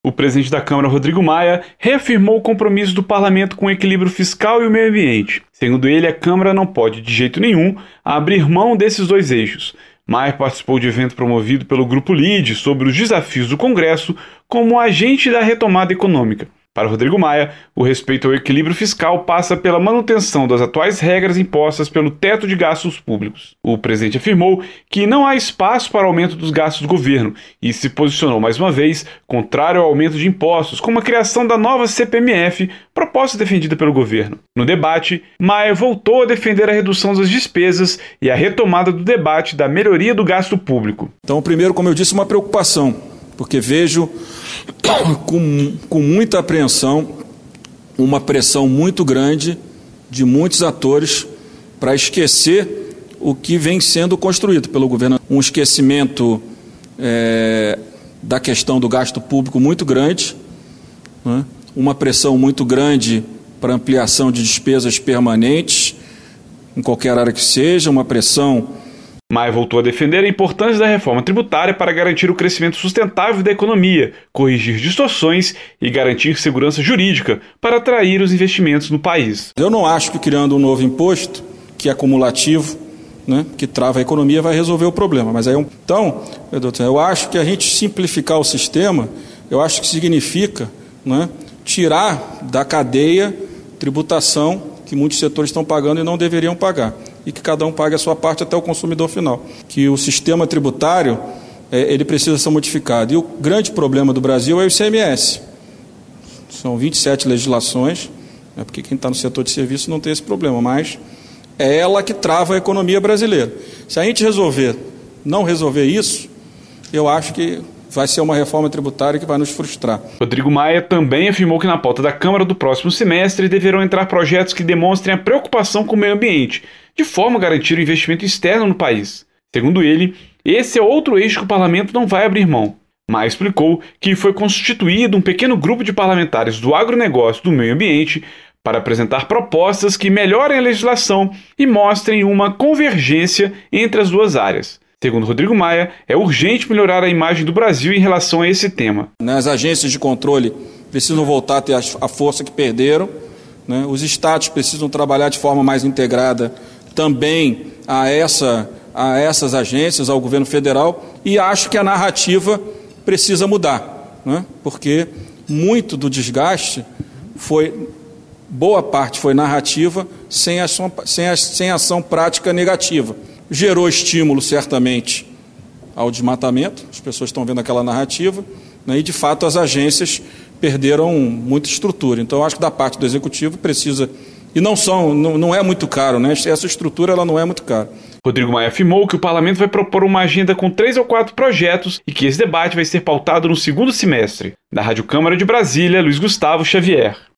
O presidente da Câmara, Rodrigo Maia, reafirmou o compromisso do parlamento com o equilíbrio fiscal e o meio ambiente. Segundo ele, a Câmara não pode, de jeito nenhum, abrir mão desses dois eixos. Maia participou de evento promovido pelo Grupo LIDE sobre os desafios do Congresso como agente da retomada econômica. Para Rodrigo Maia, o respeito ao equilíbrio fiscal passa pela manutenção das atuais regras impostas pelo teto de gastos públicos. O presidente afirmou que não há espaço para aumento dos gastos do governo e se posicionou mais uma vez contrário ao aumento de impostos, como a criação da nova CPMF, proposta defendida pelo governo. No debate, Maia voltou a defender a redução das despesas e a retomada do debate da melhoria do gasto público. Então, primeiro, como eu disse, uma preocupação, porque vejo com muita apreensão uma pressão muito grande de muitos atores para esquecer o que vem sendo construído pelo governo. Um esquecimento da questão do gasto público muito grande, né? Uma pressão muito grande para ampliação de despesas permanentes, em qualquer área que seja, uma pressão. Maia voltou a defender a importância da reforma tributária para garantir o crescimento sustentável da economia, corrigir distorções e garantir segurança jurídica para atrair os investimentos no país. Eu não acho que criando um novo imposto, que é acumulativo, né, que trava a economia, vai resolver o problema. Mas aí, então, eu acho que a gente simplificar o sistema, eu acho que significa, né, tirar da cadeia tributação que muitos setores estão pagando e não deveriam pagar, e que cada um pague a sua parte até o consumidor final. Que o sistema tributário, ele precisa ser modificado. E o grande problema do Brasil é o ICMS. São 27 legislações, porque quem está no setor de serviço não tem esse problema, mas é ela que trava a economia brasileira. Se a gente não resolver isso, eu acho que vai ser uma reforma tributária que vai nos frustrar. Rodrigo Maia também afirmou que na pauta da Câmara do próximo semestre deverão entrar projetos que demonstrem a preocupação com o meio ambiente, de forma a garantir o investimento externo no país. Segundo ele, esse é outro eixo que o parlamento não vai abrir mão. Maia explicou que foi constituído um pequeno grupo de parlamentares do agronegócio e do meio ambiente para apresentar propostas que melhorem a legislação e mostrem uma convergência entre as duas áreas. Segundo Rodrigo Maia, é urgente melhorar a imagem do Brasil em relação a esse tema. As agências de controle precisam voltar a ter a força que perderam, né? Os estados precisam trabalhar de forma mais integrada também a essas agências, ao governo federal, e acho que a narrativa precisa mudar, né? Porque muito do desgaste boa parte foi narrativa sem ação prática negativa. Gerou estímulo, certamente, ao desmatamento, as pessoas estão vendo aquela narrativa, né, e, de fato, as agências perderam muita estrutura. Então, acho que da parte do Executivo precisa, e não é muito caro, né? Essa estrutura ela não é muito cara. Rodrigo Maia afirmou que o Parlamento vai propor uma agenda com 3 ou 4 projetos e que esse debate vai ser pautado no segundo semestre. Da Rádio Câmara de Brasília, Luiz Gustavo Xavier.